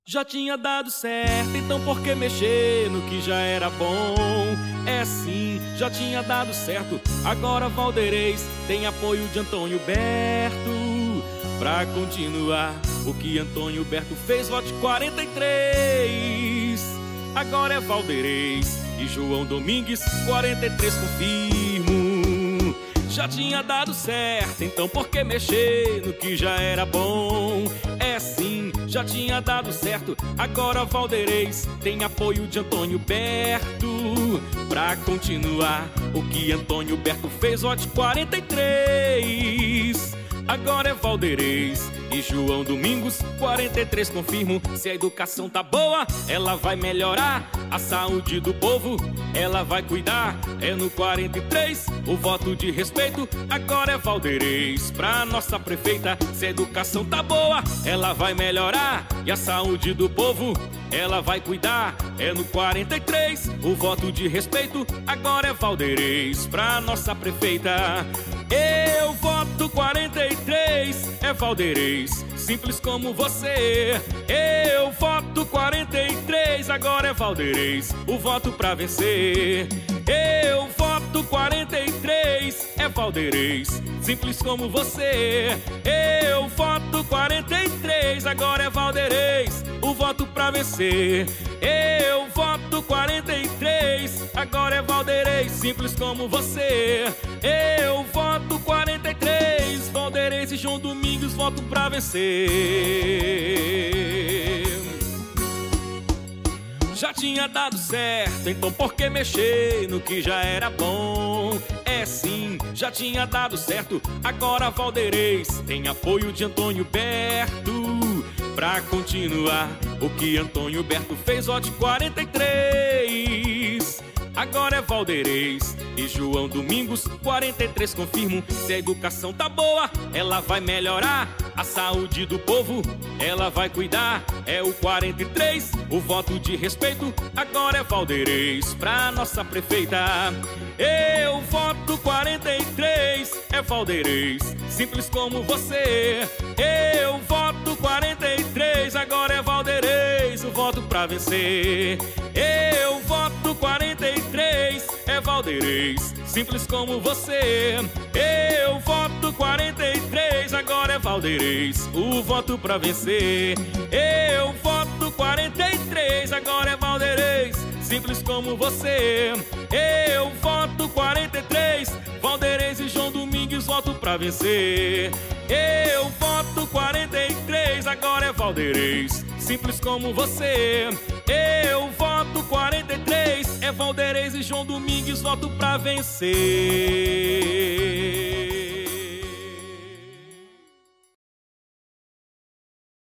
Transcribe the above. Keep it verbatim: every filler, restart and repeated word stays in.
Já tinha dado certo, então por que mexer no que já era bom? É sim, já tinha dado certo. Agora Valdeirês tem apoio de Antônio Berto. Pra continuar o que Antônio Berto fez, vote quarenta e três. Agora é Valdeirês e João Domingues, quarenta e três confirmo. Já tinha dado certo, então por que mexer no que já era bom? É sim, já tinha dado certo. Agora Valdeirês tem apoio de Antônio Berto. Pra continuar o que Antônio Berto fez, vote quarenta e três. Agora é Valdeirês e João Domingos, quarenta e três confirmo. Se a educação tá boa, ela vai melhorar. A saúde do povo, ela vai cuidar. É no quarenta e três, o voto de respeito. Agora é Valdeirês pra nossa prefeita. Se a educação tá boa, ela vai melhorar. E a saúde do povo, ela vai cuidar. É no quarenta e três, o voto de respeito. Agora é Valdeirês pra nossa prefeita. Eu voto quarenta e três, é Valdeirês, simples como você. Eu voto quarenta e três, agora é Valdeirês, o voto pra vencer. Eu voto quarenta e três, é Valdeirês, simples como você. Eu voto quarenta e três, agora é Valdeirês, o voto pra vencer. Eu voto quarenta e três, agora é Valdeirês, simples como você. Eu voto quarenta e três, Valdeirês e João Domingos, voto pra vencer. Já tinha dado certo, então por que mexer no que já era bom? É sim, já tinha dado certo. Agora Valdeirês tem apoio de Antônio Berto. Pra continuar o que Antônio Berto fez, vote quarenta e três. Agora é Valdeirês e João Domingos, quarenta e três confirmo. Se a educação tá boa, ela vai melhorar. A saúde do povo, ela vai cuidar. É o quarenta e três, o voto de respeito. Agora é Valdeirês pra nossa prefeita. Eu voto quarenta e três, é Valdeirês, simples como você. Eu voto quarenta e três, agora é Valdeirês, o voto pra vencer. Eu voto quarenta e três, é Valdeirês, simples como você. Eu voto quarenta e três, agora é Valdeirês, o voto pra vencer. Eu voto quarenta e três, agora é Valdeirês, simples como você. Eu voto quarenta e três, Valdeirês e João Domingues, voto pra vencer. Eu voto quarenta e três, agora é Valdeirês, simples como você. Eu voto quarenta e três, é Valdeirês e João Domingues, voto pra vencer.